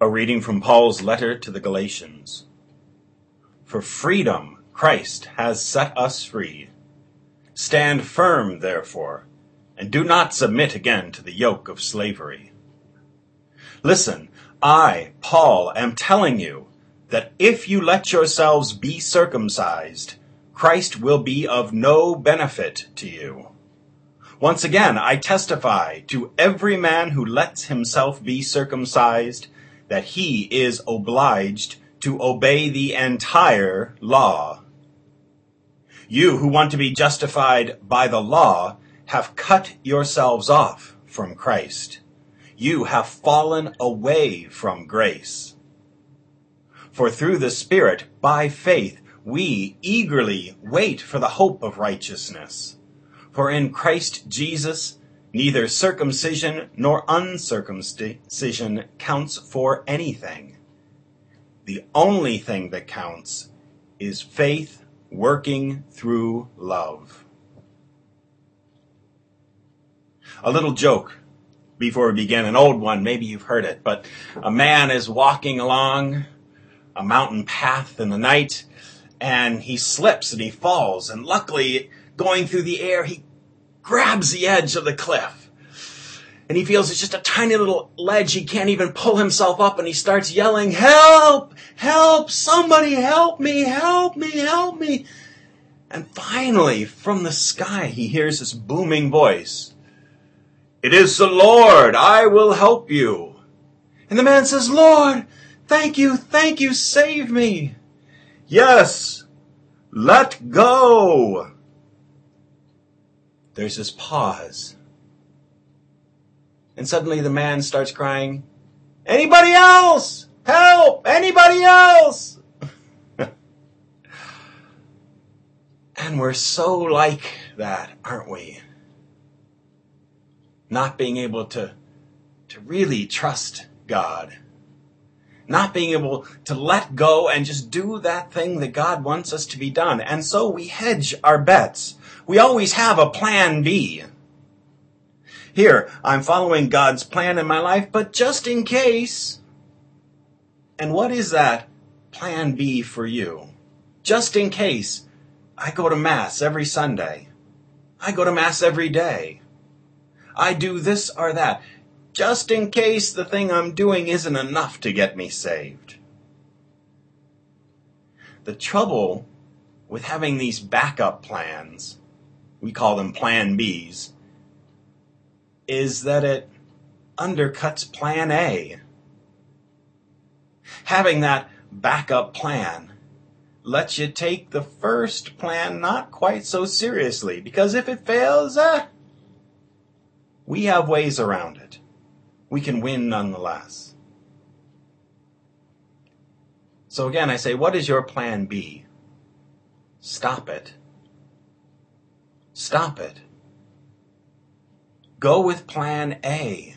A reading from Paul's letter to the Galatians. For freedom Christ has set us free. Stand firm, therefore, and do not submit again to the yoke of slavery. Listen, I, Paul, am telling you that if you let yourselves be circumcised, Christ will be of no benefit to you. Once again, I testify to every man who lets himself be circumcised that he is obliged to obey the entire law. You who want to be justified by the law have cut yourselves off from Christ. You have fallen away from grace. For through the Spirit, by faith, we eagerly wait for the hope of righteousness. For in Christ Jesus, neither circumcision nor uncircumcision counts for anything. The only thing that counts is faith working through love. A little joke before we begin, an old one, maybe you've heard it, but a man is walking along a mountain path in the night, and he slips and he falls, and luckily, going through the air, he grabs the edge of the cliff. And he feels it's just a tiny little ledge. He can't even pull himself up, and he starts yelling, "Help! Help! Somebody help me! Help me! Help me!" And finally, from the sky, he hears this booming voice. "It is the Lord! I will help you!" And the man says, "Lord, thank you, save me." "Yes, let go." There's this pause. And suddenly the man starts crying, "Anybody else? Help! Anybody else?" And we're so like that, aren't we? Not being able to really trust God. Not being able to let go and just do that thing that God wants us to be done. And so we hedge our bets. We always have a plan B. Here, I'm following God's plan in my life, but just in case. And what is that plan B for you? Just in case, I go to Mass every Sunday. I go to Mass every day. I do this or that. Just in case the thing I'm doing isn't enough to get me saved. The trouble with having these backup plans, we call them plan Bs, is that it undercuts plan A. Having that backup plan lets you take the first plan not quite so seriously, because if it fails, we have ways around it. We can win nonetheless. So again, I say, what is your plan B? Stop it. Stop it. Go with plan A.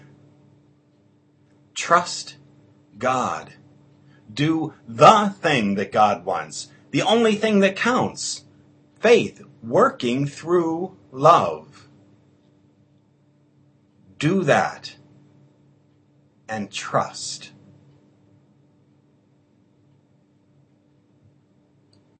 Trust God. Do the thing that God wants. The only thing that counts. Faith working through love. Do that. And trust.